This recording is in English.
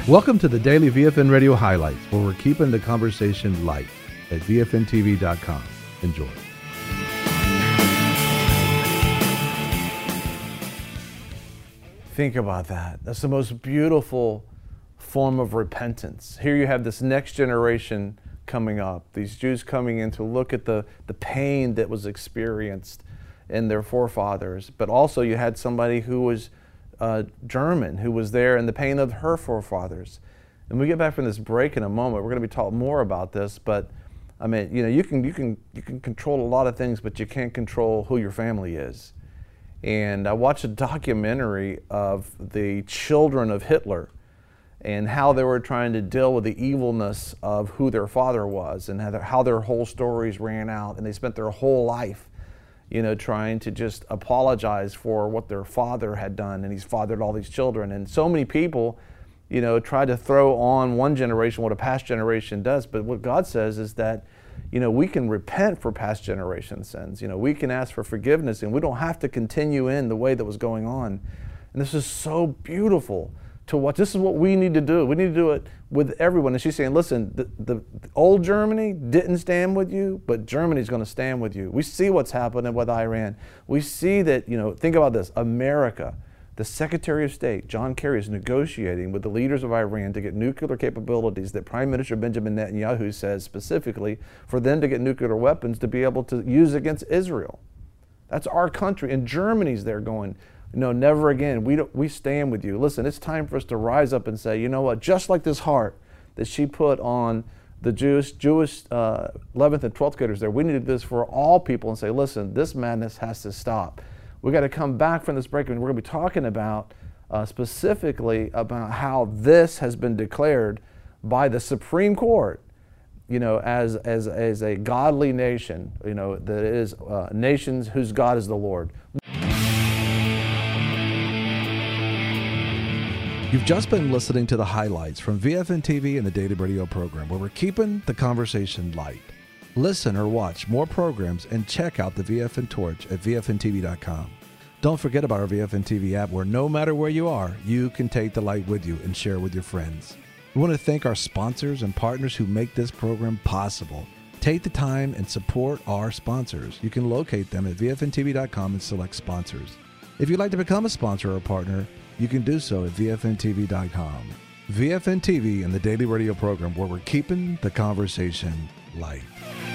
Welcome to the Daily VFN Radio Highlights, where we're keeping the conversation light at VFNTV.com. Enjoy. Think about that. That's the most beautiful form of repentance. Here you have this next generation coming up, these Jews coming in to look at the pain that was experienced in their forefathers, but also you had somebody who was German, who was there in the pain of her forefathers. And we get back from this break in a moment, we're going to be talking more about this, but I mean, you know, you can control a lot of things, but you can't control who your family is. And I watched a documentary of the children of Hitler and how they were trying to deal with the evilness of who their father was and how their whole stories ran out, and they spent their whole life, you know, trying to just apologize for what their father had done, and he's fathered all these children. And so many people, you know, try to throw on one generation what a past generation does, but what God says is that, you know, we can repent for past generation sins. You know, we can ask for forgiveness, and we don't have to continue in the way that was going on. And this is so beautiful to watch. This is what we need to do. We need to do it with everyone. And she's saying, listen, the old Germany didn't stand with you, but Germany's going to stand with you. We see what's happening with Iran. We see that, you know, think about this. America, the Secretary of State, John Kerry, is negotiating with the leaders of Iran to get nuclear capabilities that Prime Minister Benjamin Netanyahu says specifically for them to get nuclear weapons to be able to use against Israel. That's our country. And Germany's there going, no, never again. We stand with you. Listen, it's time for us to rise up and say, you know what, just like this heart that she put on the Jewish 11th and 12th graders there, we need to do this for all people and say, listen, this madness has to stop. We got to come back from this break, and we're going to be talking about specifically about how this has been declared by the Supreme Court, you know, as a godly nation, you know, that is nations whose God is the Lord. You've just been listening to the highlights from VFN TV and the Daily Radio program, where we're keeping the conversation light. Listen or watch more programs and check out the VFN Torch at VFNTV.com. Don't forget about our VFN TV app, where no matter where you are, you can take the light with you and share with your friends. We want to thank our sponsors and partners who make this program possible. Take the time and support our sponsors. You can locate them at VFNTV.com and select sponsors. If you'd like to become a sponsor or a partner, you can do so at VFNTV.com. VFN TV and the Daily Radio program, where we're keeping the conversation light.